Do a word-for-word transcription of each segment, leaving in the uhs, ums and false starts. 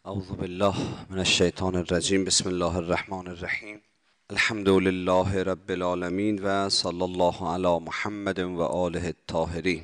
اعوذ بالله من الشیطان الرجیم. بسم الله الرحمن الرحیم. الحمد لله رب العالمین و صلی الله علی محمد و آله الطاهرین.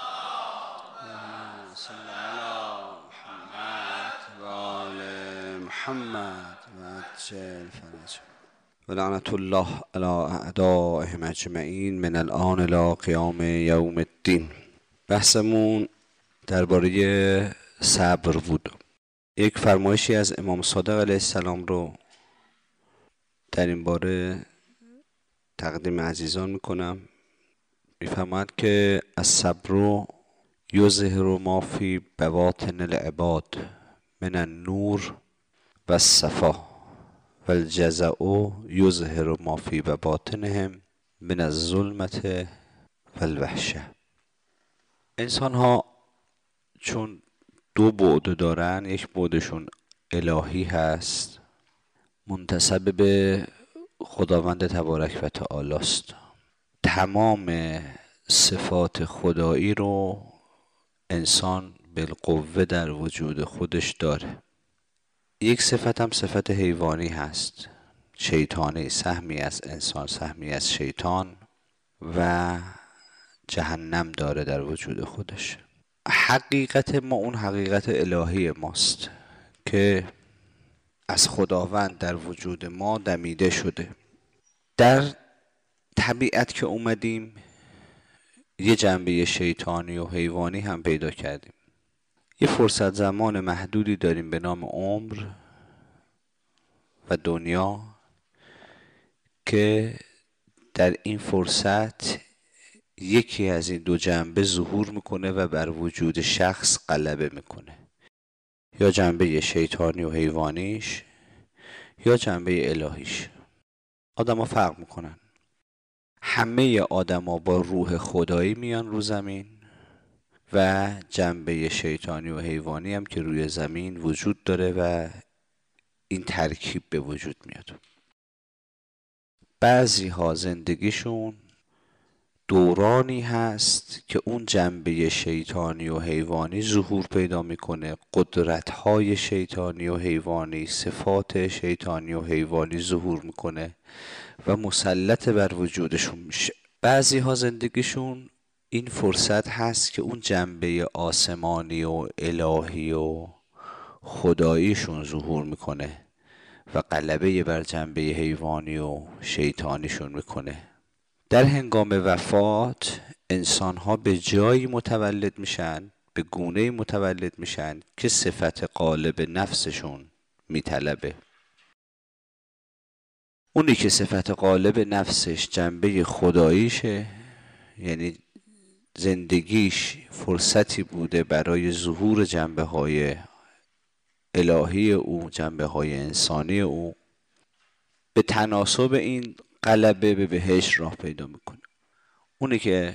صلی علی محمد و آل محمد و عجل فرج و لعنت الله علی اعدائهم اجمعین من الآن الی قیام یوم الدین. بحثمون درباره صبر بود. یک فرمایشی از امام صادق علیه السلام رو در این باره تقدیم عزیزان میکنم. میفرماید که الصبر یظهر ما فی بواطن العباد من النور و الصفا و الجزع یظهر ما فی بواطنهم من الظلمة و الوحشه. انسان ها چون دو بعد دارن، یک بعدشون الهی هست، منتسب به خداوند تبارک و تعالی است. تمام صفات خدایی رو انسان بالقوه در وجود خودش داره. یک صفت هم صفت حیوانی هست، شیطانی، سهمی از انسان، سهمی از شیطان و جهنم داره در وجود خودش. حقیقت ما اون حقیقت الهی ماست که از خداوند در وجود ما دمیده شده. در طبیعت که اومدیم یه جنبه شیطانی و حیوانی هم پیدا کردیم. یه فرصت زمان محدودی داریم به نام عمر و دنیا که در این فرصت یکی از این دو جنبه ظهور میکنه و بر وجود شخص غلبه میکنه، یا جنبه شیطانی و حیوانیش یا جنبه الهیش. آدم ها فرق میکنن. همه آدم ها با روح خدایی میان رو زمین و جنبه شیطانی و حیوانی هم که روی زمین وجود داره و این ترکیب به وجود میاد. بعضی ها زندگیشون دورانی هست که اون جنبه شیطانی و حیوانی ظهور پیدا میکنه، قدرت‌های شیطانی و حیوانی، صفات شیطانی و حیوانی ظهور میکنه و مسلط بر وجودشون میشه. بعضی ها زندگیشون این فرصت هست که اون جنبه آسمانی و الهی و خداییشون ظهور میکنه و غلبه بر جنبه حیوانی و شیطانیشون میکنه. در هنگام وفات انسان ها به جایی متولد میشن، به گونه متولد میشن که صفت غالب نفسشون میطلبه. اونی که صفت غالب نفسش جنبه خداییشه، یعنی زندگیش فرصتی بوده برای ظهور جنبه های الهی او، جنبه های انسانی او، به تناسب این غلبه به بهشت راه پیدا میکنه. اونی که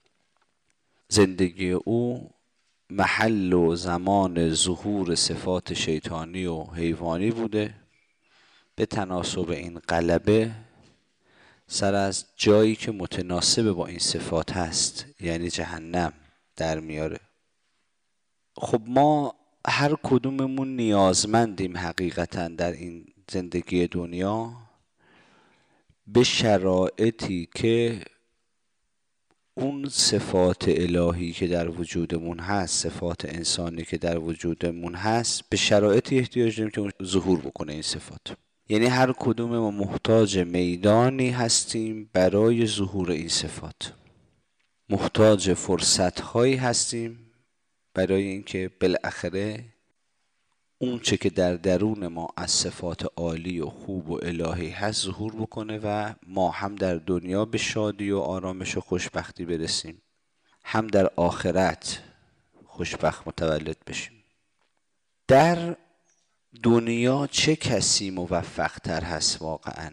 زندگی او محل و زمان ظهور صفات شیطانی و حیوانی بوده، به تناسب این غلبه سر از جایی که متناسب با این صفات هست، یعنی جهنم، در میاره. خب ما هر کدوممون نیازمندیم حقیقتا در این زندگی دنیا به شرایطی که اون صفات الهی که در وجودمون هست، صفات انسانی که در وجودمون هست، به شرایطی احتیاج داریم که اون ظهور بکنه این صفات. یعنی هر کدوم ما محتاج میدانی هستیم برای ظهور این صفات، محتاج فرصت‌هایی هستیم برای اینکه بالاخره اون چه که در درون ما از صفات عالی و خوب و الهی هست ظهور بکنه و ما هم در دنیا به شادی و آرامش و خوشبختی برسیم، هم در آخرت خوشبخت متولد بشیم. در دنیا چه کسی موفق تر هست؟ واقعا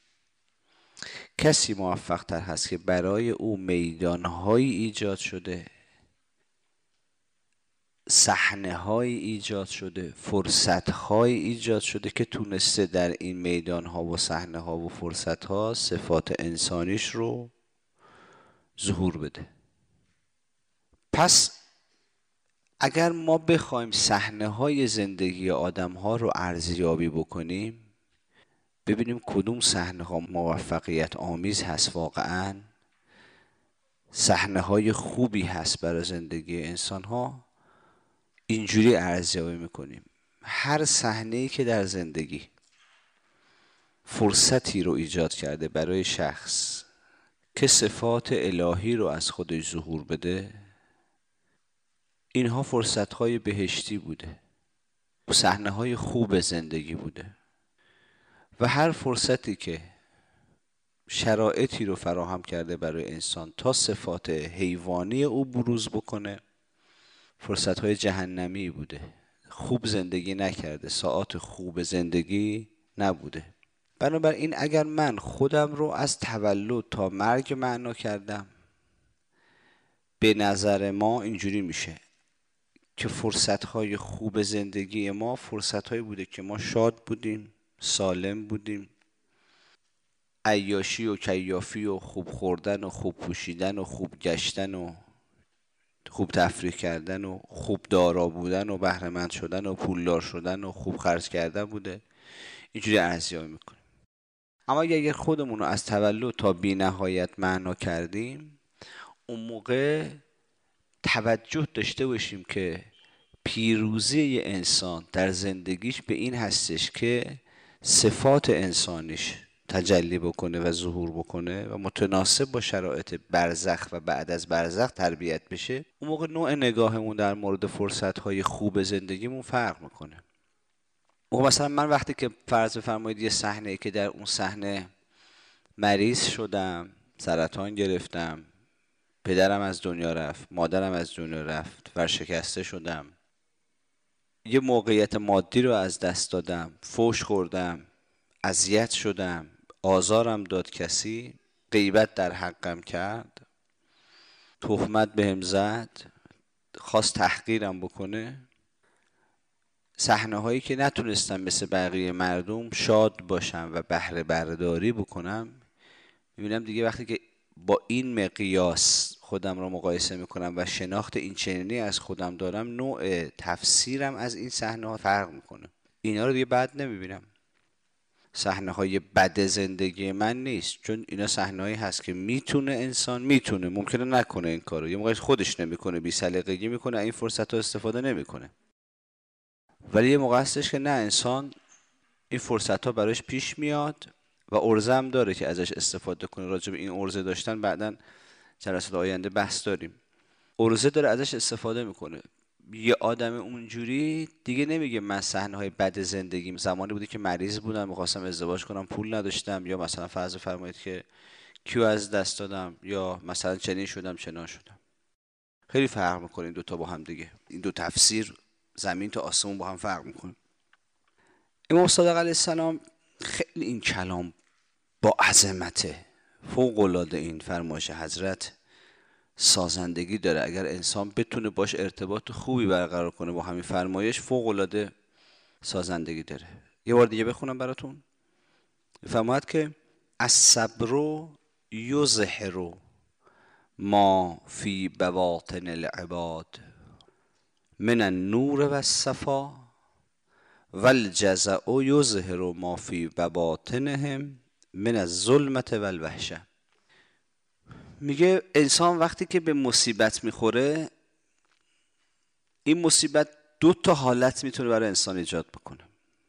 کسی موفق تر هست که برای او میدانهایی ایجاد شده، صحنه‌هایی ایجاد شده، فرصت‌هایی ایجاد شده که تونسته در این میدان‌ها و صحنه‌ها و فرصت‌ها صفات انسانیش رو ظهور بده. پس اگر ما بخوایم صحنه های زندگی آدم ها رو ارزیابی بکنیم، ببینیم کدوم صحنه ها موفقیت آمیز هست، واقعاً صحنه های خوبی هست برای زندگی انسان ها، اینجوری ارزیابی میکنیم. هر صحنه‌ای که در زندگی فرصتی رو ایجاد کرده برای شخص که صفات الهی رو از خودش ظهور بده، اینها فرصت‌های بهشتی بوده، صحنه‌های خوب زندگی بوده. و هر فرصتی که شرایطی رو فراهم کرده برای انسان تا صفات حیوانی او بروز بکنه، فرصت‌های جهنمی بوده. خوب زندگی نکرده، ساعات خوب زندگی نبوده. بنابراین اگر من خودم رو از تولد تا مرگ معنا کردم، به نظر ما اینجوری میشه که فرصت‌های خوب زندگی ما فرصت‌هایی بوده که ما شاد بودیم، سالم بودیم، عیاشی و کیافی و خوب خوردن و خوب پوشیدن و خوب گشتن و خوب تفریح کردن و خوب دارا بودن و بهره‌مند شدن و پولدار شدن و خوب خرج کردن بوده. اینجوری ارزیابی میکنیم. اما اگر خودمون رو از تولد تا بی نهایت معنا کردیم، اون موقع توجه داشته باشیم که پیروزی انسان در زندگیش به این هستش که صفات انسانیش تجلی بکنه و ظهور بکنه و متناسب با شرایط برزخ و بعد از برزخ تربیت بشه. اون موقع نوع نگاهمون در مورد فرصت‌های خوب زندگیمون فرق میکنه. موقع مثلا من وقتی که فرض بفرمایید یه صحنه‌ای که در اون صحنه مریض شدم، سرطان گرفتم، پدرم از دنیا رفت، مادرم از دنیا رفت، ورشکسته شدم، یه موقعیت مادی رو از دست دادم، فوش خوردم، اذیت شدم، آزارم داد کسی، غیبت در حقم کرد، تهمت بهم زد، خواست تحقیرم بکنه، صحنه هایی که نتونستم مثل بقیه مردم شاد باشم و بهره برداری بکنم، میبینم دیگه وقتی که با این مقیاس خودم رو مقایسه میکنم و شناخت این چنینی از خودم دارم، نوع تفسیرم از این صحنه ها فرق میکنه. اینا رو دیگه بد نمیبینم. صحنه های بد زندگی من نیست، چون اینا صحنه هایی هست که میتونه انسان میتونه ممکنه نکنه این کارو، یه موقع خودش نمیکنه، بی سلیقگی میکنه، این فرصت ها استفاده نمیکنه. ولی یه موقع هستش که نه، انسان این فرصت ها براش پیش میاد و عرضه هم داره که ازش استفاده کنه. راجع به این عرضه داشتن بعداً جلسات آینده بحث داریم. عرضه داره ازش استفاده میکنه. یه آدم اونجوری دیگه نمیگه من صحنه های بد زندگیم زمانی بوده که مریض بودم، میخواستم ازدواج کنم، پول نداشتم، یا مثلا فرض فرمایید که کیو از دست دادم، یا مثلا چنین شدم چنان شدم. خیلی فرق میکنه این دوتا با هم دیگه. این دو تفسیر زمین تا آسمون با هم فرق میکنه. امام صادق علیه السلام خیلی این کلام با عظمت فوق العاده، این فرمایش حضرت سازندگی داره. اگر انسان بتونه باش ارتباط خوبی برقرار کنه با همین فرمایش، فوق العاده سازندگی داره. یه بار دیگه بخونم براتون. فرماید که الصبر یظهر ما فی بواطن العباد من النور و الصفا و الجزع یظهر ما فی بواطنهم من الظلمة و الوحشه. میگه انسان وقتی که به مصیبت میخوره، این مصیبت دو تا حالت میتونه برای انسان ایجاد بکنه،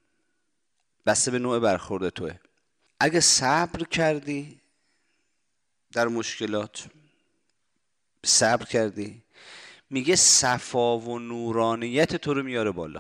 بسته به نوع برخورد توه. اگه صبر کردی در مشکلات، صبر کردی، میگه صفا و نورانیت تو رو میاره بالا.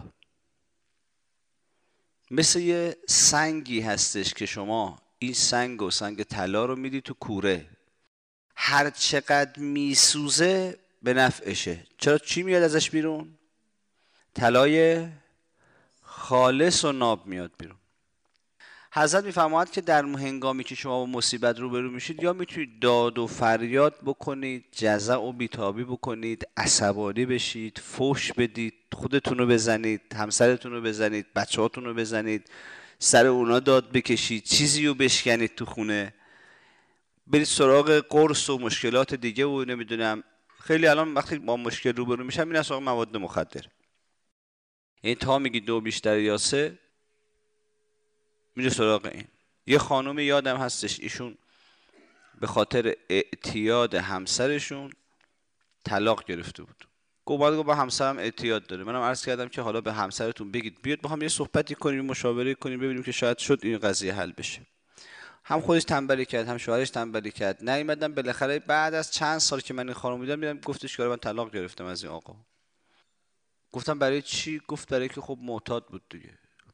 مثل یه سنگی هستش که شما این سنگ و سنگ طلا رو میدی تو کوره، هر چقدر میسوزه به نفعشه. چرا؟ چی میاد ازش بیرون؟ طلای خالص و ناب میاد بیرون. حضرت میفرماید که در هنگامی که شما با مصیبت روبرو میشید، یا میتونید داد و فریاد بکنید، جزع و بیتابی بکنید، عصبانی بشید، فحش بدید، خودتون رو بزنید، همسرتون رو بزنید، بچه‌هاتون رو بزنید، سر اونا داد بکشید، چیزی رو بشکنید تو خونه، برید سراغ قرص و مشکلات دیگه و نمیدونم خیلی الان وقتی با مشکل روبرو میشن میرن سراغ مواد مخدر. این تا میگی دو بیشتر یا سه میره سراغ این. یه خانومی یادم هستش ایشون به خاطر اعتیاد همسرشون طلاق گرفته بود. گفت بعد با همسرم اعتیاد داره. منم عرض کردم که حالا به همسرتون بگید بیاد با هم یه صحبتی کنیم، مشاوره کنیم، ببینیم که شاید شد این قضیه حل بشه. هم خودش تنبلی کرد، هم شوهرش تنبلی کرد. نیومدن. بالاخره بعد از چند سال که من این خانم دیدم میرم گفتش که من طلاق گرفتم از این آقا. گفتم برای چی؟ گفت برای که خب معتاد بود دیگه.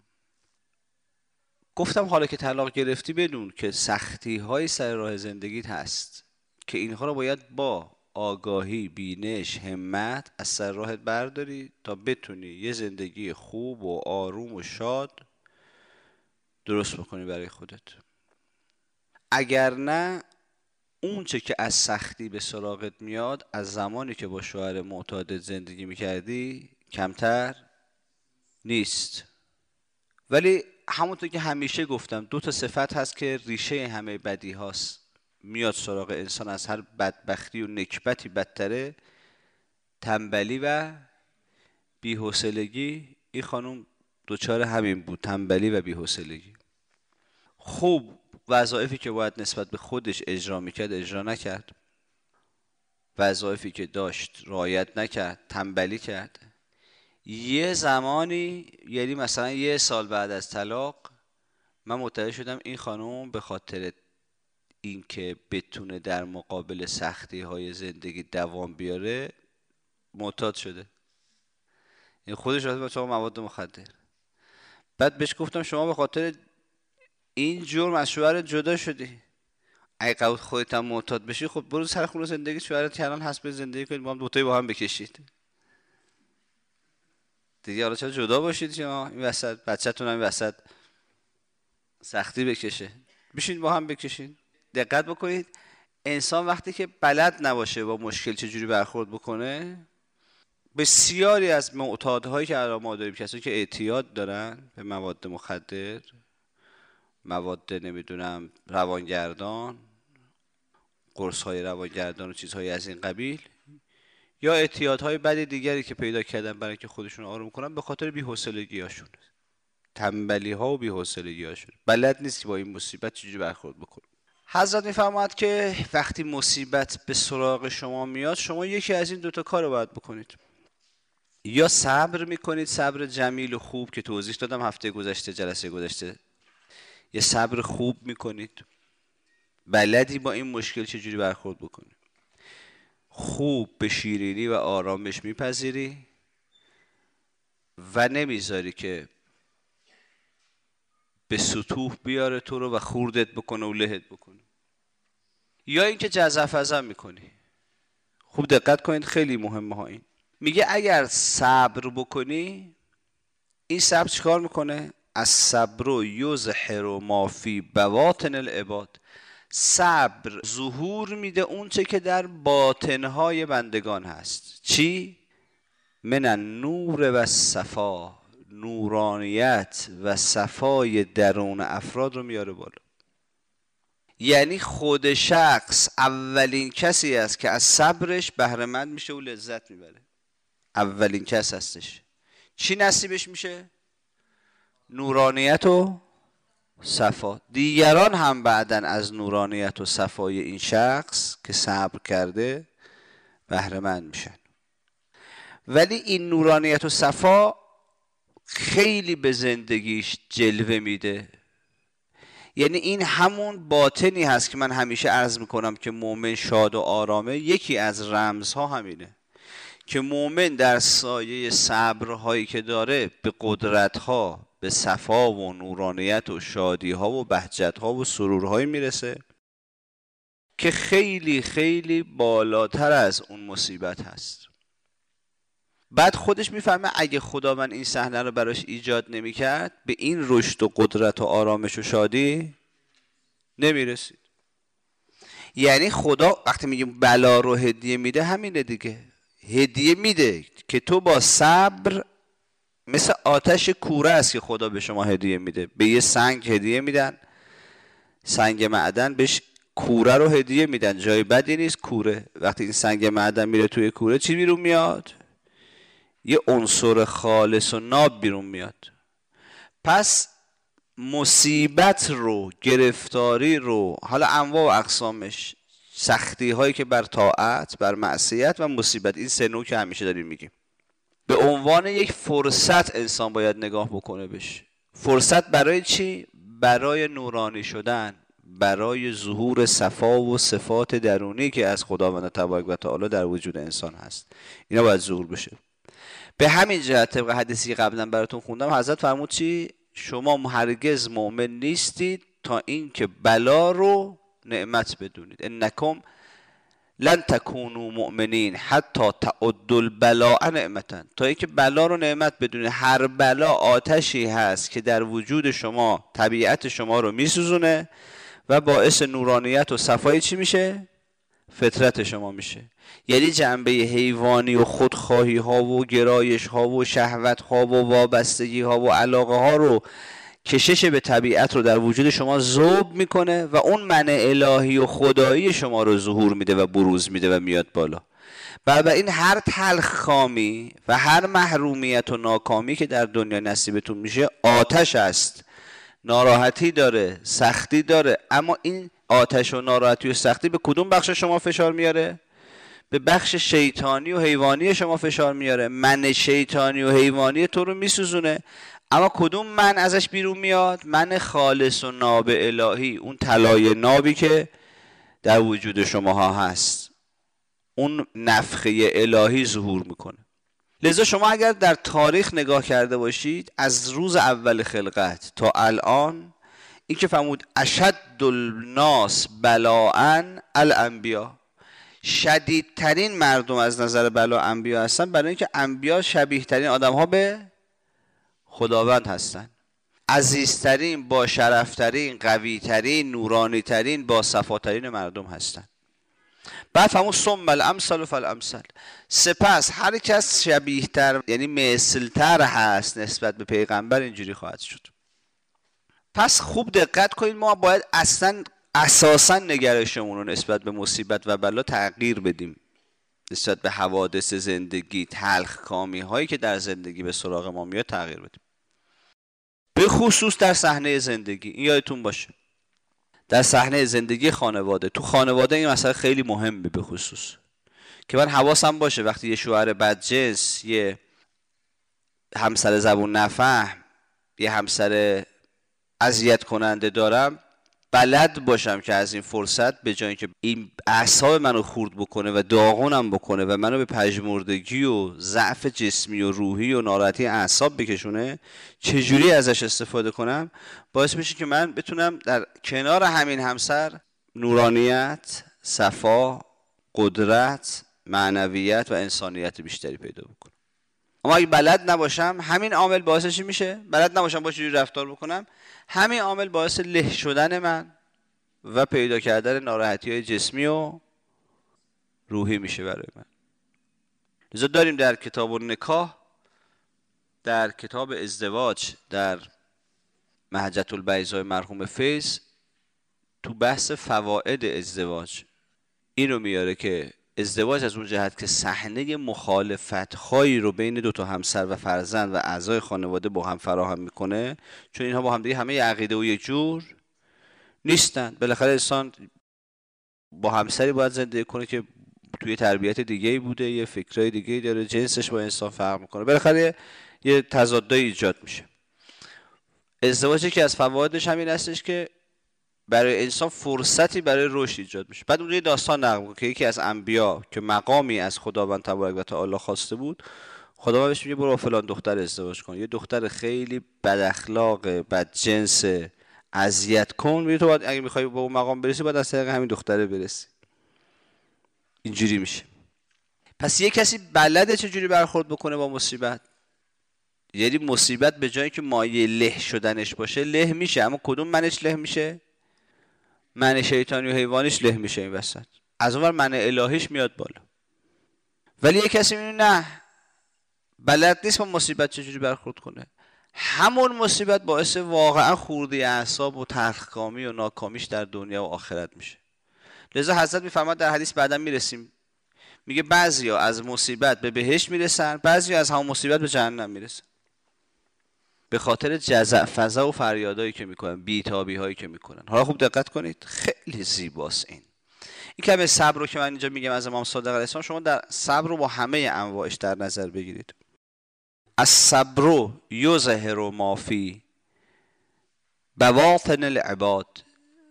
گفتم حالا که طلاق گرفتی بدون که سختی های سر راه زندگیت هست که اینها رو باید با آگاهی، بینش، همت از سر راهت برداری تا بتونی یه زندگی خوب و آروم و شاد درست بکنی برای خودت. اگر نه اون چه که از سختی به سراغت میاد از زمانی که با شوهر معتادت زندگی میکردی کمتر نیست. ولی همونطور که همیشه گفتم دو تا صفت هست که ریشه همه بدی هاست، میاد سراغ انسان از هر بدبختی و نکبتی بدتره: تنبلی و بی‌حوصلگی. این خانم دوچار همین بود، تنبلی و بی‌حوصلگی. خوب وظایفی که باید نسبت به خودش اجرا میکرد اجرا نکرد، وظایفی که داشت رعایت نکرد، تنبلی کرد. یه زمانی، یعنی مثلا یه سال بعد از طلاق، من متوجه شدم این خانم به خاطر اینکه بتونه در مقابل سختی های زندگی دوام بیاره معتاد شده. این خودش رفت به سراغ مواد مخدر. بعد بهش گفتم شما به خاطر این جرم از شوهرت جدا شدی. اگه قبول خودت هم معتاد بشی خب برو سر خونه زندگی شوهرت که الان هست به زندگی کنید، با هم دوتایی با هم بکشید دیگه. حالا چرا جدا باشید شما این وسط؟ بچه‌تون هم این وسط سختی بکشه، بشین با هم بکشین. دقت بکنید انسان وقتی که بلد نباشه با مشکل چجوری برخورد بکنه، بسیاری از معتادهایی که الان ما داریم، کسایی که اعتیاد دارن به مواد مخدر، مواد نمیدونم روانگردان، قرص‌های روانگردان و چیزهای از این قبیل، یا اعتیادهای بد دیگری که پیدا کردن برای اینکه خودشون آروم کنن، به خاطر بی‌حوصلگی‌هاشون، تنبلی‌ها و بی‌حوصلگی‌هاشون، بلد نیست که با این مصیبت چجوری برخورد بکنه. حضرت می‌فرماید که وقتی مصیبت به سراغ شما میاد، شما یکی از این دوتا کار رو باید بکنید. یا صبر میکنید، صبر جمیل و خوب که توضیح دادم هفته گذشته، جلسه گذشته. یه صبر خوب میکنید، بلدی با این مشکل چجوری برخورد بکنید، خوب به شیرینی و آرامش میپذیری و نمیذاری که به سطوح بیاره تو رو و خوردت بکنه و لهت بکنه. یا اینکه جزع میکنی. خوب دقت کنید، خیلی مهمه ها این. میگه اگر صبر بکنی، این صبر چیکار میکنه؟ از صبر یظهر ما فی بواطن العباد. صبر ظهور میده اون چه که در باطنهای بندگان هست. چی؟ من النور و الصفا، نورانیت و صفای درون افراد رو میاره بالا. یعنی خود شخص اولین کسی است که از صبرش بهره مند میشه و لذت میبره. اولین کس هستش. چی نصیبش میشه؟ نورانیت و صفا. دیگران هم بعدن از نورانیت و صفای این شخص که صبر کرده بهره مند میشن. ولی این نورانیت و صفا خیلی به زندگیش جلوه میده. یعنی این همون باطنی هست که من همیشه عرض میکنم که مؤمن شاد و آرامه. یکی از رمزها همینه که مؤمن در سایه صبرهایی که داره به قدرتها، به صفا و نورانیت و شادیها و بهجتها و سرورهایی میرسه که خیلی خیلی بالاتر از اون مصیبت هست. بعد خودش میفهمه اگه خدا من این صحنه رو براش ایجاد نمیکرد به این رشد و قدرت و آرامش و شادی نمیرسید. یعنی خدا وقتی میگیم بلا رو هدیه میده همینه دیگه. هدیه میده که تو با صبر، مثل آتش کوره است که خدا به شما هدیه میده. به یه سنگ هدیه میدن، سنگ معدن، بهش کوره رو هدیه میدن، جای بدی نیست کوره. وقتی این سنگ معدن میره توی کوره چی بیرون میاد؟ یه عنصر خالص و ناب بیرون میاد. پس مصیبت رو، گرفتاری رو، حالا انواع و اقسامش، سختی هایی که بر طاعت، بر معصیت و مصیبت، این سه نوع که همیشه داریم میگیم، به عنوان یک فرصت انسان باید نگاه بکنه بهش. فرصت برای چی؟ برای نورانی شدن، برای ظهور صفا و صفات درونی که از خداوند تبارک و تعالی در وجود انسان هست. اینا باید ظهور بشه. به همین جهت طبق حدیثی که قبلا براتون خوندم، حضرت فرمود چی؟ شما هرگز مؤمن نیستید تا اینکه بلا رو نعمت بدونید. انکم لن تکونوا مؤمنین حتی تعدوا البلاء نعمتا. تا اینکه بلا رو نعمت بدونید. هر بلا آتشی هست که در وجود شما طبیعت شما رو میسوزونه و باعث نورانیت و صفای چی میشه؟ فطرت شما میشه. یعنی جنبه حیوانی و خودخواهی ها و گرایش ها و شهوت ها و وابستگی ها و علاقه ها رو، کشش به طبیعت رو در وجود شما ذوب میکنه و اون منع الهی و خدایی شما رو ظهور میده و بروز میده و میاد بالا. بنابراین هر تلخکامی و هر محرومیت و ناکامی که در دنیا نصیبتون میشه آتش است، ناراحتی داره، سختی داره. اما این آتش و ناراحتی و سختی به کدوم بخش شما فشار میاره؟ به بخش شیطانی و حیوانی شما فشار میاره. من شیطانی و حیوانی تو رو میسوزونه. اما کدوم من ازش بیرون میاد؟ من خالص و ناب الهی، اون طلای نابی که در وجود شماها هست، اون نفخه الهی ظهور میکنه. لذا شما اگر در تاریخ نگاه کرده باشید، از روز اول خلقت تا الان، این که فرمود اشد الناس بلاء الانبیا، شدیدترین مردم از نظر بلا انبیا هستن، برای اینکه انبیا شبیه ترین آدم ها به خداوند هستن، عزیزترین، با شرفترین، قویترین، نورانیترین، با صفاترین مردم هستن. بعد فرمود ثم الامثل فالامثل، سپس هر کس شبیه تر یعنی مثل تر هست نسبت به پیغمبر اینجوری خواهد شد. پس خوب دقت کنید، ما باید اصلا اساسا نگرشمون رو نسبت به مصیبت و بلا تغییر بدیم. نسبت به حوادث زندگی، تلخ کامی هایی که در زندگی به سراغ ما میاد تغییر بدیم. به خصوص در صحنه زندگی، این یادتون باشه، در صحنه زندگی خانواده، تو خانواده این مسئله خیلی مهمه، به خصوص که من حواسم باشه وقتی یه شوهر بدجنس، یه همسر زبون نفهم، یه همسر اذیت کننده دارم، بلد باشم که از این فرصت به جای اینکه این اعصاب منو خورد بکنه و داغونم بکنه و منو به پژمردگی و ضعف جسمی و روحی و ناراحتی اعصاب بکشونه، چجوری ازش استفاده کنم باعث میشه که من بتونم در کنار همین همسر نورانیت، صفا، قدرت، معنویت و انسانیت بیشتری پیدا بکنم. اما اگه بلد نباشم، همین عامل باعثش میشه، بلد نباشم با چجوری رفتار بکنم، همین عامل باعث له شدن من و پیدا کردن ناراحتی های جسمی و روحی میشه برای من. لذا داریم در کتاب النکاح، در کتاب ازدواج، در محجة البیضاء مرحوم فیض، تو بحث فواید ازدواج اینو میاره که ازدواج از اون جهت که صحنه مخالفت هایی رو بین دو تا همسر و فرزند و اعضای خانواده با هم فراهم میکنه، چون اینها با هم دیگه همه عقیده و یک جور نیستن. بالاخره انسان با همسری باید زندگی کنه که توی تربیت دیگه‌ای بوده، یه فکرای دیگه‌ای داره، جنسش با انسان فرق میکنه، بالاخره یه تضادایی ایجاد میشه. ازدواجی که از فوایدش همین هستش که برای انسان فرصتی برای رشد ایجاد میشه. بعد اون یه داستان نقل میکنه که یکی از انبیا که مقامی از خداوند تبارک و تعالی خواسته بود، خداوند بهش میگه برو با فلان دختر ازدواج کن، یه دختر خیلی بد اخلاق، بد جنس، اذیت کن، میگه تو باید اگه میخوای به اون مقام برسی باید از طریق همین دختره برسی. اینجوری میشه. پس یه کسی بلده چجوری برخورد بکنه با مصیبت، یعنی مصیبت به جایی که مایه له شدنش باشه له میشه، اما کدوم منش له میشه؟ من شیطانی و حیوانیش له میشه این وسط، از اونور من الهیش میاد بالا. ولی یه کسی میبینه نه، بلد نیست با مصیبت چجوری برخورد کنه، همون مصیبت باعث واقعا خوردی اعصاب و تلخکامی و ناکامیش در دنیا و آخرت میشه. لذا حضرت میفرماد در حدیث بعدا میرسیم، میگه بعضیا از مصیبت به بهشت میرسن، بعضیا از همون مصیبت به جهنم میرسن، به خاطر جزع فزع و فریادایی که میکنن، بیتابی هایی که میکنن. حالا خوب دقت کنید، خیلی زیباست این این کلمه صبر رو که من اینجا میگم از امام صادق علیه السلام، شما در صبر رو با همه انواعش در نظر بگیرید. الصبر یظهر ما فی بواطن العباد،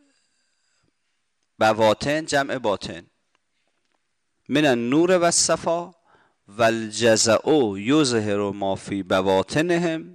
بواطن جمع باطن، من النور و الصفا و الجزع یظهر ما فی بواطنهم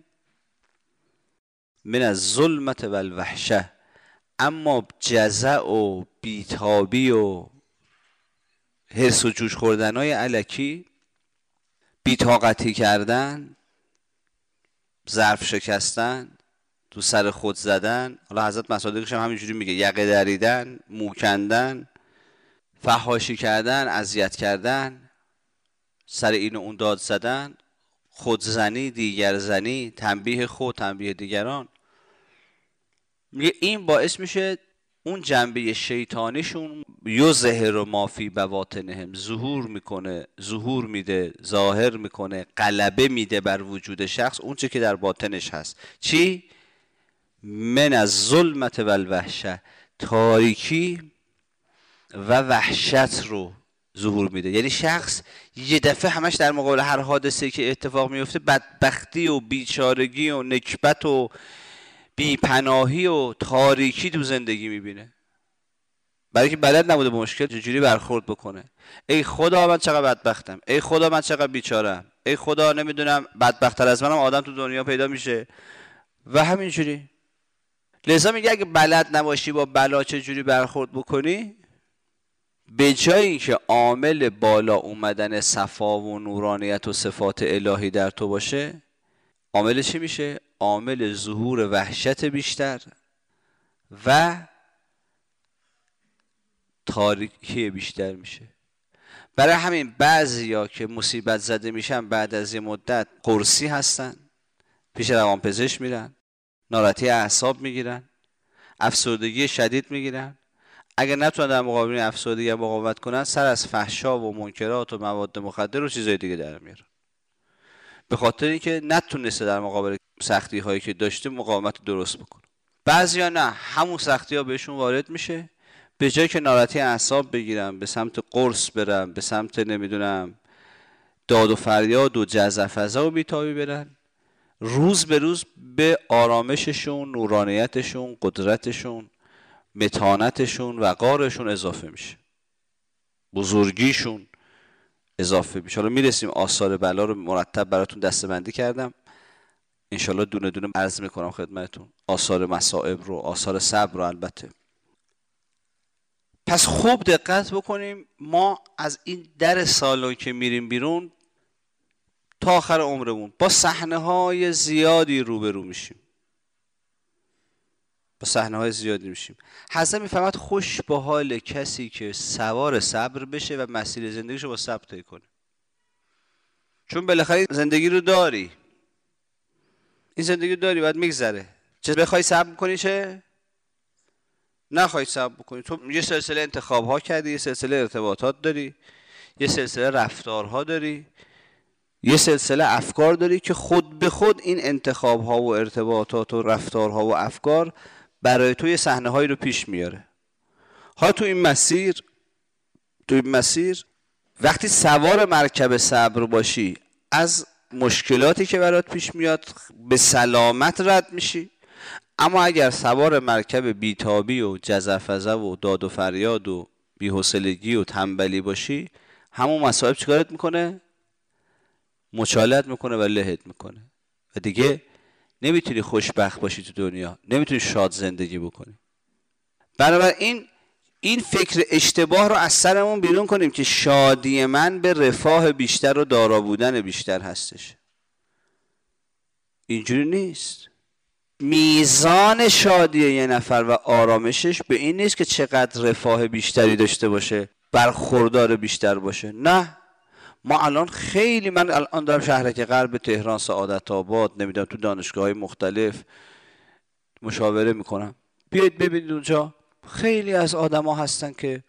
من الظلمت و الوحشه. اما جزع و بیتابی و حرص و جوش خوردن های الکی، بیتاقتی کردن، ظرف شکستن، تو سر خود زدن، حالا حضرت مصادیقش هم همینجوری میگه، یقه دریدن، مو کندن، فحاشی کردن، اذیت کردن، سر این و اون داد زدن، خودزنی، دیگر زنی، تنبیه خود، تنبیه دیگران، میگه این باعث میشه اون جنبه شیطانیشون یظهر ما فی بواطنهم، ظهور میکنه، ظهور میده، ظاهر میکنه، غلبه میده بر وجود شخص اون چه که در باطنش هست. چی؟ من از ظلمت و الوحشه، تاریکی و وحشت رو ظهور میده. یعنی شخص یه دفعه همش در مقابل هر حادثه که اتفاق میفته بدبختی و بیچارگی و نکبت و بیپناهی و تاریکی تو زندگی میبینه، برای که بلد نبوده با مشکل چجوری برخورد بکنه. ای خدا من چقدر بدبختم، ای خدا من چقدر بیچارم، ای خدا نمیدونم بدبخت‌تر از منم آدم تو دنیا پیدا میشه و همینجوری. لذا میگه اگه بلد نباشی با بلا چجوری برخورد بکنی، به جای اینکه عامل بالا اومدن صفا و نورانیت و صفات الهی در تو باشه، عامل چی میشه؟ عامل ظهور وحشت بیشتر و تاریکی بیشتر میشه. برای همین بعضیا که مصیبت زده میشن بعد از یه مدت قرصی هستن، پیش روانپزشک میرن، ناراحتی اعصاب میگیرن، افسردگی شدید میگیرن. اگر نتونن در مقابل افسردگی مقاومت کنن، سر از فحشا و منکرات و مواد مخدر و چیزای دیگه در میارن، به خاطر اینکه نتونسته در مقابل سختی هایی که داشته مقاومت درست بکنه. بعضیا نه، همون سختی ها بهشون وارد میشه، به جای که ناراحتی اعصاب بگیرن، به سمت قرص برن، به سمت نمیدونم داد و فریاد و جزع فزع و بیتابی برن، روز به روز به آرامششون، نورانیتشون، قدرتشون، متانتشون، وقارشون اضافه میشه، بزرگیشون اضافه میشه. حالا میرسیم آثار بلا رو مرتب براتون دسته‌بندی کردم، انشالله دونه دونه عرض میکنم خدمتتون، آثار مصائب رو، آثار صبر رو. البته پس خوب دقت بکنیم، ما از این در سالن که میریم بیرون تا آخر عمرمون با صحنه های زیادی روبرو میشیم، با صحنه های زیادی میشیم. حضرت میفرماد خوش به حال کسی که سوار صبر بشه و مسیر زندگیشو با صبر طی کنه، چون بالاخره زندگی رو داری، این زندگی رو داری، باید میگذره. چه بخوای صبر کنی چه نخوای صبر بکنی، تو یه سلسله انتخاب ها کردی، یه سلسله ارتباطات داری، یه سلسله رفتارها داری، یه سلسله افکار داری که خود به خود این انتخاب ها و ارتباطات و رفتارها و افکار برای تو یه صحنه هایی رو پیش میاره. ها تو این مسیر تو این مسیر وقتی سوار مرکب صبر باشی، از مشکلاتی که برات پیش میاد به سلامت رد میشی. اما اگر سوار مرکب بیتابی و جزع فزع و داد و فریاد و بی‌حوصلگی و تنبلی باشی، همون مصائب چیکارت میکنه؟ مچالت میکنه و لهت میکنه و دیگه نمیتونی خوشبخت باشی تو دنیا، نمیتونی شاد زندگی بکنی. بنابراین این فکر اشتباه رو از سرمون بیرون کنیم که شادی من به رفاه بیشتر و دارا بودن بیشتر هستش. اینجوری نیست. میزان شادی یه نفر و آرامشش به این نیست که چقدر رفاه بیشتری داشته باشه، برخوردار بیشتر باشه. نه، ما الان خیلی، من الان دارم شهرک غرب تهران، سعادت آباد، نمیدونم تو دانشگاه‌های مختلف مشاوره میکنم، بیاید ببینید اونجا خیلی از آدما هستن که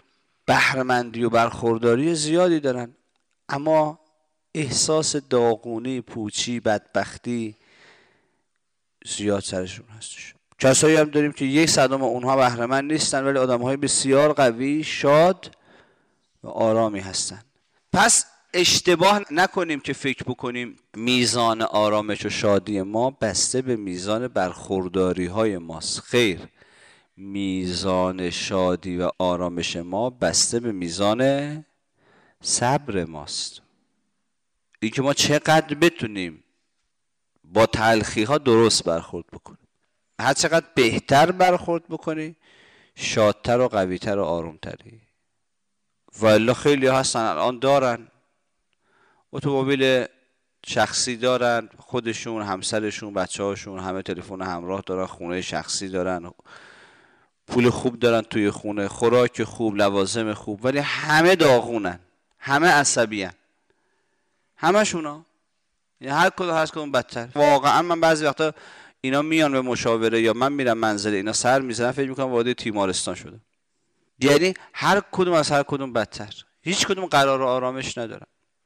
بهره‌مندی و برخورداری زیادی دارن، اما احساس داغونی، پوچی، بدبختی زیاد سرشون هستش. کسایی هم داریم که یک صدم اونها بهره‌مند نیستن ولی آدم‌های بسیار قوی، شاد و آرامی هستن. پس اشتباه نکنیم که فکر بکنیم میزان آرامش و شادی ما بسته به میزان برخورداری های ماست. خیر، میزان شادی و آرامش ما بسته به میزان صبر ماست. این که ما چقدر بتونیم با تلخی ها درست برخورد بکنیم. هر چقدر بهتر برخورد بکنی شادتر و قویتر و آرومتری. والا خیلی هستن الان دارن اتومبیل شخصی دارن، خودشون، همسرشون، بچه هاشون همه تلفن همراه دارن، خونه شخصی دارن، پول خوب دارن توی خونه، خوراک خوب، لوازم خوب، ولی همه داغونن، همه عصبیان، همه شونا، یعنی هر کدوم هر کدوم بدتر. واقعا من بعضی وقتا اینا میان به مشاوره یا من میرم منزل اینا سر میزنم فکر میکنم وارد تیمارستان شده. یعنی هر کدوم از هر کدوم بدتر، هیچ کدوم قرار آرامش ندارن.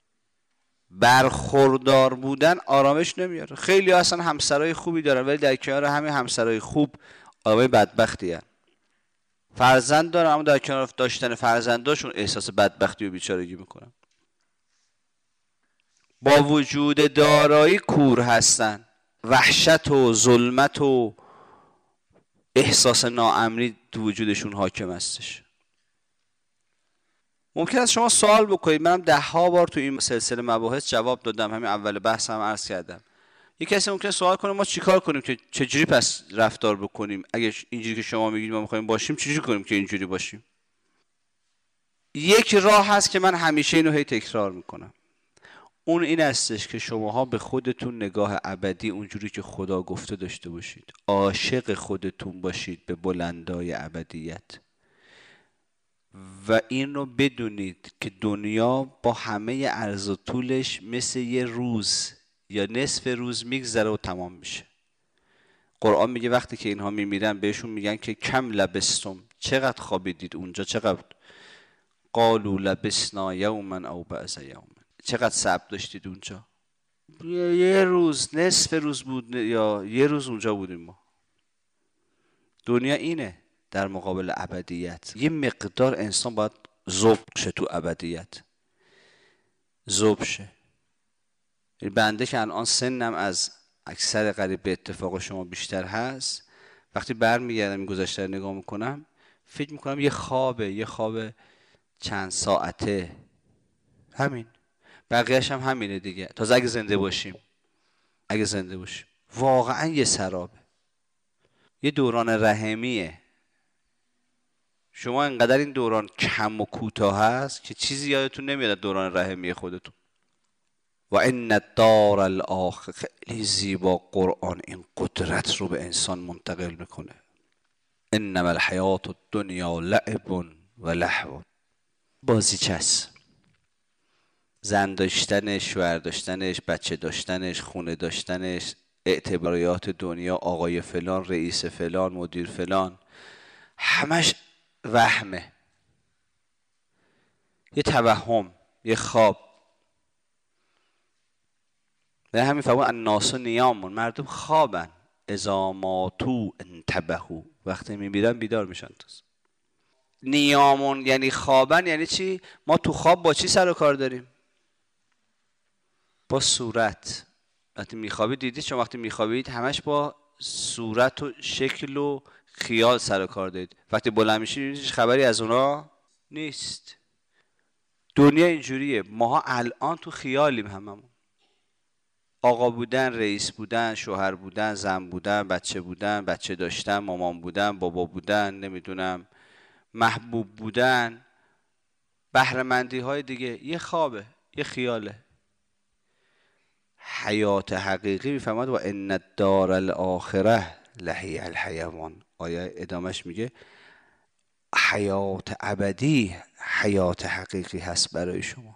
برخوردار بودن آرامش نمیاره. خیلی اصلا همسرای خوبی دارن ولی در کنار همین همسرای خوب آدمای بدبختی هستن. فرزند دارن اما در کنار داشتن فرزنداشون احساس بدبختی و بیچارگی میکنن. با وجود دارایی کور هستن. وحشت و ظلمت و احساس ناامنی تو وجودشون حاکم هستش. ممکن است شما سوال بکنید، منم ده ها بار تو این سلسله مباحث جواب دادم، همین اول بحث هم عرض کردم. یک کسی ممکنه سوال کنه ما چیکار کنیم که چجوری پس رفتار بکنیم؟ اگه اینجوری که شما میگید ما میخوایم باشیم چجوری کنیم که اینجوری باشیم؟ یک راه هست که من همیشه اینو هی تکرار میکنم. اون این استش که شماها به خودتون نگاه ابدی اونجوری که خدا گفته داشته باشید. عاشق خودتون باشید به بلندای ابدیت. و این رو بدونید که دنیا با همه عرض و طولش مثل یه روز یا نصف روز میگذره و تمام میشه. قرآن میگه وقتی که اینها میمیرن بهشون میگن که کم لبستم، چقدر خوابیدید اونجا، چقدر؟ قالوا لبسنا یوما او بعض یوم، چقدر صبر داشتید اونجا؟ یه روز، نصف روز بود یا یه روز اونجا بودیم ما. دنیا اینه در مقابل ابدیت. یه مقدار انسان باید ذوب شه تو ابدیت، ذوب شه. بنده که الان سنم از اکثر قریب به اتفاق شما بیشتر هست، وقتی برمیگردم این گذشته رو نگاه میکنم فکر میکنم یه خوابه، یه خواب چند ساعته، همین، بقیهش هم همینه دیگه. تازه اگه زنده باشیم، اگه زنده باشیم واقعا یه سرابه، یه دوران رحمیه. شما انقدر این دوران کم و کوتاه هست که چیزی یادتون نمیاد دوران رحمی خودتون. و ان الدار الاخره، خیلی زیبا قرآن این قدرت رو به انسان منتقل میکنه. انما الحیات الدنیا لعب و لهو، بازیچه است. زن داشتنش، شوهر داشتنش، بچه داشتنش، خونه داشتنش، اعتباریات دنیا، آقای فلان، رئیس فلان، مدیر فلان، همش وهمه، یه توهم، یه خواب. به همین فرمود الناس نیامون، مردم خوابن، اذا ماتوا انتبهوا، وقتی میمیرن بیدار میشن. نیامون یعنی خوابن، یعنی چی؟ ما تو خواب با چی سر و کار داریم؟ با صورت. وقتی میخوابید دیدید شما وقتی میخوابید همش با صورت و شکل و خیال سر و کار دارید. وقتی بلند میشید هیچ خبری از اونا نیست. دنیا اینجوریه. ماها الان تو خیالیم هممون. آقا بودن، رئیس بودن، شوهر بودن، زن بودن، بچه بودن، بچه داشتن، مامان بودن، بابا بودن، نمیدونم محبوب بودن، بهره‌مندی های دیگه، یه خوابه، یه خیاله. حیات حقیقی میفهمد و ان الدار الاخره لهی الحیوان. آیه ادامش میگه حیات ابدی حیات حقیقی هست برای شما.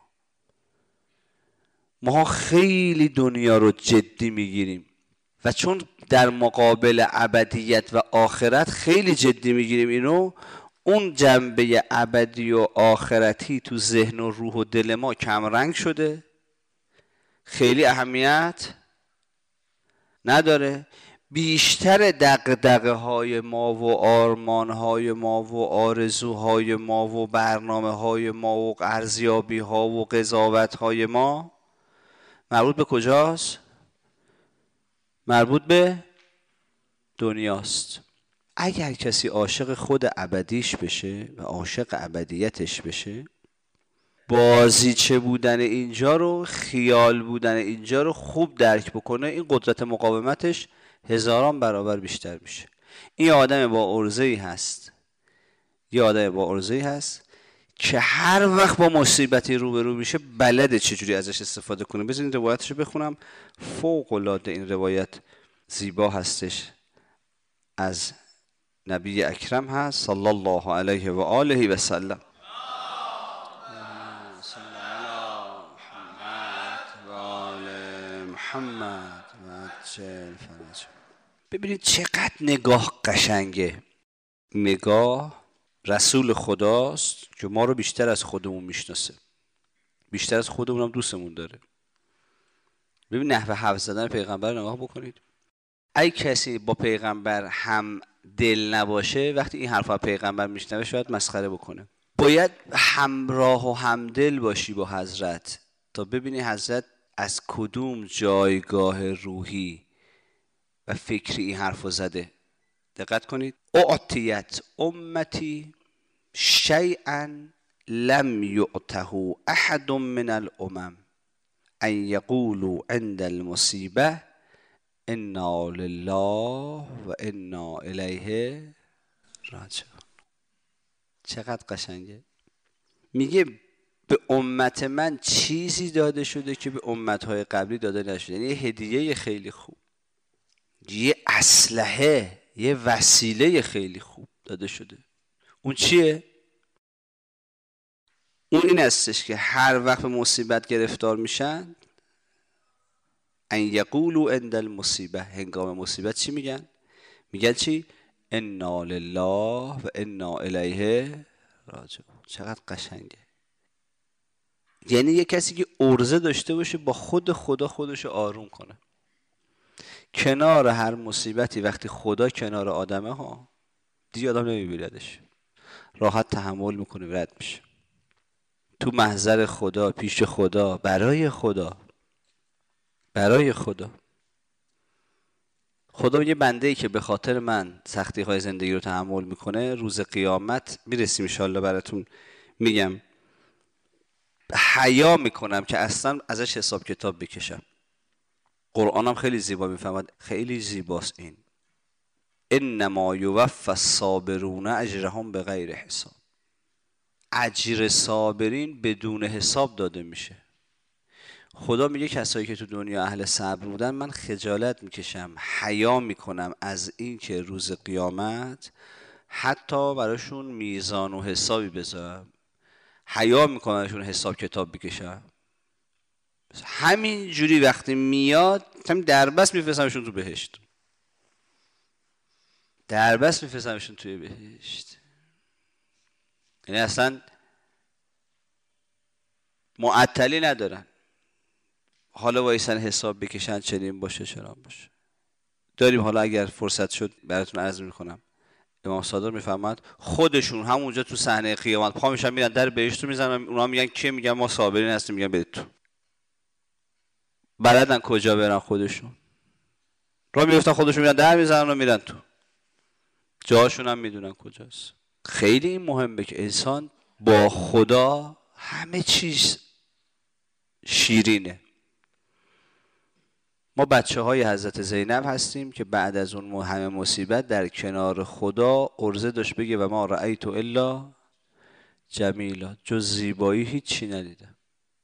ما خیلی دنیا رو جدی میگیریم و چون در مقابل ابدیت و آخرت خیلی جدی میگیریم اینو، اون جنبه ابدی و آخرتی تو ذهن و روح و دل ما کمرنگ شده، خیلی اهمیت نداره. بیشتر دغدغه های ما و آرمان های ما و آرزوهای ما و برنامه های ما و ارزیابی ها و قضاوت های ما مربوط به کجاست؟ مربوط به دنیاست. اگر کسی عاشق خود ابدیش بشه و عاشق ابدیتش بشه، بازیچه بودن اینجا رو، خیال بودن اینجا رو خوب درک بکنه، این قدرت مقاومتش هزاران برابر بیشتر میشه. این آدم با عرضه‌ای هست، یه آدم با عرضه‌ای هست که هر وقت با مصیبتی روبرو میشه بلده چجوری ازش استفاده کنه. بذارین روایتشو بخونم، فوق العاده این روایت زیبا هستش، از نبی اکرم هست صلی الله علیه و آله و سلم. محمد ببینید چقدر نگاه قشنگه. نگاه رسول خداست که ما رو بیشتر از خودمون میشناسه، بیشتر از خودمون هم دوستمون داره. ببین نحوه حرف زدن پیغمبر نگاه بکنید. ای کسی با پیغمبر هم دل نباشه، وقتی این حرفا پیغمبر میشنوه شاید مسخره بکنه. باید همراه و همدل باشی با حضرت تا ببینی حضرت از کدوم جایگاه روحی و فکری این حرفو زده. دقت کنید. اعطیت امتی شیئا لم یعطه احد من الامم ان یقولوا عند المصیبه انا لله و انا الیه راجعون. چقدر قشنگه. میگه به امت من چیزی داده شده که به امتهای قبلی داده نشده. یعنی یه هدیه خیلی خوب، یه اسلحه، یه وسیله خیلی خوب داده شده. اون چیه؟ اون این هستش که هر وقت به مصیبت گرفتار میشن، ان یقولوا عند المصیبه، هنگام مصیبت چی میگن؟ میگن چی؟ انا لله و انا الیه راجعون. چقدر قشنگه. یعنی یه کسی که عرضه داشته باشه با خود خدا خودشو آروم کنه. کنار هر مصیبتی وقتی خدا کنار آدمه ها، دیگه آدم نمیبیردش، راحت تحمل میکنه و رد میشه. تو محضر خدا، پیش خدا، برای خدا، برای خدا. خدا یه بنده ای که به خاطر من سختی های زندگی رو تحمل میکنه، روز قیامت میرسیم ان شاءالله براتون میگم، حیا میکنم که اصلا ازش حساب کتاب بکشم. قرآنم خیلی زیبا میفهمد، خیلی زیباست این. انما یوفی الصابرون اجرهم بغیر حساب. اجر صابرین بدون حساب داده میشه. خدا میگه کسایی که تو دنیا اهل صبر بودن من خجالت میکشم، حیا میکنم از این که روز قیامت حتی براشون میزان و حسابی بذارم، حیا میکنم ازشون حساب کتاب بکشم. همین جوری وقتی میاد همین دربست میفرستمشون تو بهشت، دربست میفرستمشون توی بهشت. یعنی اصلا معطلی ندارن، حالا وایسن حساب بکشن چنین باشه چنان باشه. داریم حالا اگر فرصت شد براتون عرض میکنم. امام صادق میفرماد خودشون همونجا تو صحنه قیامت پا میشن میرن در بهشت رو میزنن، اونا میگن کی؟ میگن ما صابرین هستیم. میگن برید تو. بلدن کجا برن، خودشون راه میفتن، خودشون میرن در میزنن و میرن تو. جاشون هم میدونن کجاست. خیلی این مهمه که انسان با خدا همه چیز شیرینه. ما بچه های حضرت زینب هستیم که بعد از اون همه مصیبت در کنار خدا عرضه داشت بگه و ما رأیت الا جمیلا، جز زیبایی هیچی ندیدم.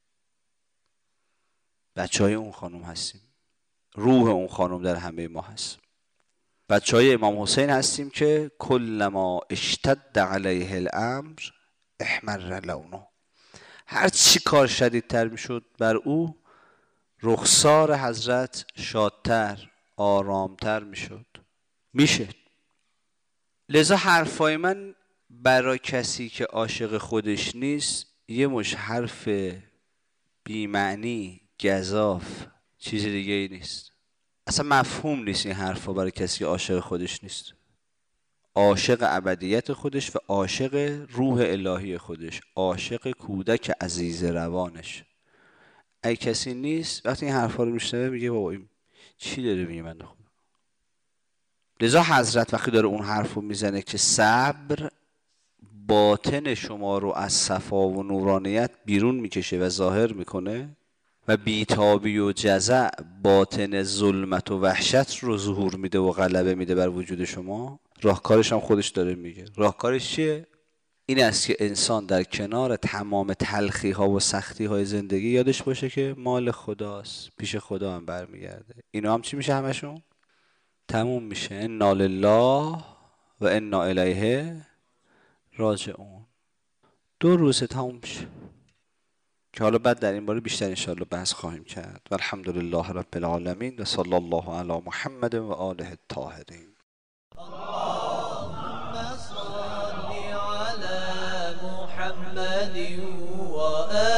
بچه های اون خانم هستیم، روح اون خانم در همه ما هست. بچه های امام حسین هستیم که کلما اشتد علیه الامر احمر لونه، هر چی کار شدیدتر میشد بر او، رخسار حضرت شادتر، آرامتر میشد. میشه. لذا حرفای من برای کسی که عاشق خودش نیست یه مش حرف بی‌معنی، گزاف، چیز دیگه ای نیست. اصلا مفهوم نیست این حرفا برای کسی که عاشق خودش نیست. عاشق ابدیت خودش و عاشق روح الهی خودش، عاشق کودک عزیز روانش. اگه کسی نیست وقتی این حرفا رو میشنوه میگه بابا این چی داره میگه بنده خدا. لذا حضرت وقتی داره اون حرفو میزنه که صبر باطن شما رو از صفا و نورانیت بیرون میکشه و ظاهر میکنه و بیتابی و جزع باطن ظلمت و وحشت رو ظهور میده و غلبه میده بر وجود شما، راهکارش هم خودش داره میگه. راهکارش چیه؟ این است که انسان در کنار تمام تلخی ها و سختی های زندگی یادش باشه که مال خداست، پیش خدا هم برمیگرده. اینا هم چی میشه؟ همشون تموم میشه. انا لله و انا الیه راجعون. دو روزه تموم میشه که حالا بعد در این باره بیشتر انشاءالله بحث خواهیم کرد. و الحمدلله رب العالمین و صلی الله علی محمد و آله الطاهرین. اللهم صل على محمد و